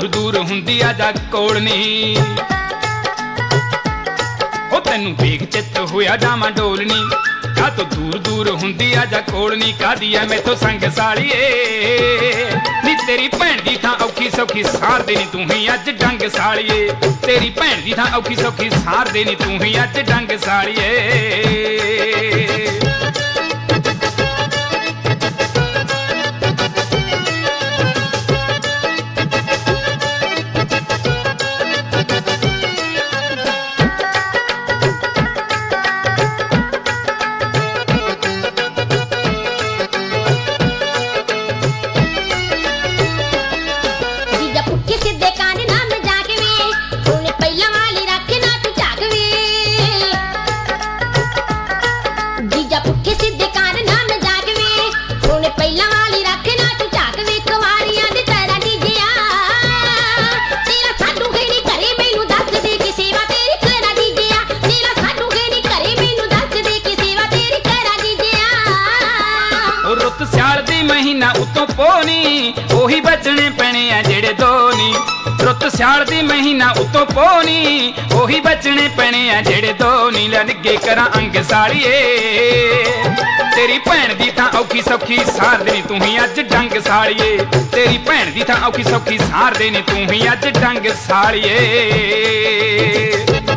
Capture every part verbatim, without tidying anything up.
ਦੂਰ ਦੂਰ ਹੁੰਦੀ ਆ ਜਾ ਕੋਲ ਨੀ ਉਹ ਤੈਨੂੰ ਵੇਖ ਚਿੱਤ ਹੋਇਆ ਜਾਵਾਂ ਡੋਲਨੀ ਕਾ ਤੋ ਦੂਰ ਦੂਰ ਹੁੰਦੀ ਆ ਜਾ ਕੋਲ ਨੀ ਕਾਦੀ ਐ ਮੈਥੋਂ ਸੰਗ ਸਾਲੀਏ ਨੀ ਤੇਰੀ ਭੈਣ ਦੀ ਥਾਂ ਔਖੀ ਸੌਖੀ ਸਾਰ ਦੇ ਨੀ ਤੂੰ ਹੀ ਅੱਜ ਡੰਗ ਸਾਲੀਏ ਤੇਰੀ ਭੈਣ ਦੀ ਥਾਂ ਔਖੀ ਸੌਖੀ ਸਾਰ ਦੇ ਨੀ ਤੂੰ ਹੀ ਅੱਜ ਡੰਗ ਸਾਲੀਏ ਸਿਆਲ ਦੀ ਮਹੀਨਾ ਉਤੋਂ ਪੋਨੀ ਉਹੀ ਬਚਣੇ ਪੈਣੇ ਆ ਜਿਹੜੇ ਦੋ ਨੀ ਰੁੱਤ ਸਿਆਲ ਦੀ ਮਹੀਨਾ ਉਤੋਂ ਪੋਨੀ ਉਹੀ ਬਚਣੇ ਪੈਣੇ ਆ ਜਿਹੜੇ ਦੋ ਨੀ ਲੱਗੇ ਕਰਾਂ ਅੰਗ ਸਾਲੀਏ ਤੇਰੀ ਭੈਣ ਦੀ ਥਾਂ ਔਖੀ ਸੌਖੀ ਸਾਰ ਦੇ ਨੀ ਤੂੰ ਹੀ ਅੱਜ ਡੰਗ ਸਾਲੀਏ ਤੇਰੀ ਭੈਣ ਦੀ ਥਾਂ ਔਖੀ ਸੌਖੀ ਸਾਰ ਦੇ ਨੀ ਤੂੰ ਹੀ ਅੱਜ ਡੰਗ ਸਾਲੀਏ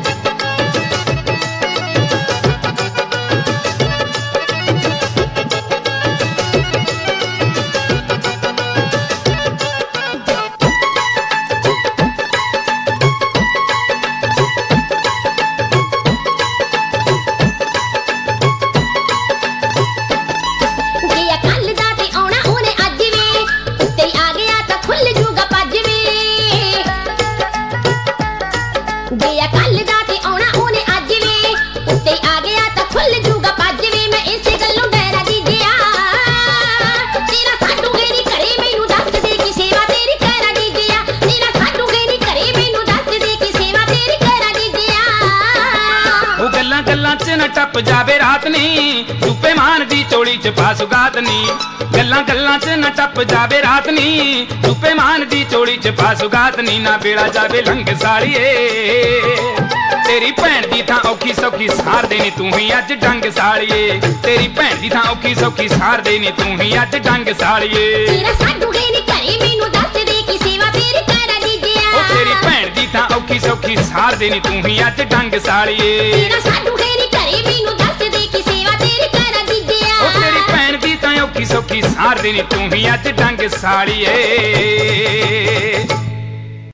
ਗੱਲਾਂ ਚ ਨਾ ਟੱਪ ਜਾਵੇ ਰਾਤ ਨੀ ਚੁੱਪੇ ਮਾਨ ਦੀ ਚੋਲੀ ਚ ਪਾ ਸੁਗਾਤ ਨੀ ਗੱਲਾਂ ਗੱਲਾਂ ਚ ਨਾ ਟੱਪ ਜਾਵੇ ਰਾਤ ਨੀ ਚੁੱਪੇ ਮਾਨ ਦੀ ਚੋਲੀ ਚ ਪਾ ਸੁਗਾਤ ਨੀ ਨਾ ਵੇਲਾ ਜਾਵੇ ਲੰਘ ਸਾਲੀਏ ਤੇਰੀ ਭੈਣ ਦੀ ਥਾਂ ਔਖੀ ਸੌਖੀ ਸਾਰ ਦੇ ਨੀ ਤੂੰ ਹੀ ਅੱਜ ਡੰਗ ਸਾਲੀਏ ਤੇਰੀ ਭੈਣ ਦੀ ਥਾਂ ਔਖੀ ਸੌਖੀ ਸਾਰ ਦੇ ਨੀ ਤੂੰ ਹੀ ਅੱਜ ਡੰਗ ਸਾਲੀਏ ਤੇਰਾ ਸਾਡੂ ਗੇ ਨੀ ਘਰੇ ਮੈਨੂੰ ਦੱਸ ਦੇ ਕਿ ਸੇਵਾ ਤੇਰੀ ਕਰਾਂ ਜੀਜਿਆ ਉਹ ਤੇਰੀ ਭੈਣ ਦੀ ਥਾਂ ਔਖੀ ਸੌਖੀ ਸਾਰ ਦੇ ਨੀ ਤੂੰ ਹੀ ਅੱਜ ਡੰਗ ਸਾਲੀਏ ਤੇਰਾ ਸਾਡੂ ਗੇ ਨੀ ਘਰੇ ਮੈਨੂੰ ਦੱਸ ਦੇ ਕਿ ਸੇਵਾ ਤੇਰੀ ਕਰਾਂ ਜੀਜਿਆ ਉਹ ਤੇਰੀ ਭੈਣ ਦੀ ਥਾਂ ਔਖੀ ਸੌਖੀ ਸਾਰ ਦੇ ਨੀ ਤੂੰ ਹੀ ਅੱਜ ਡੰਗ ਸਾਲੀਏ।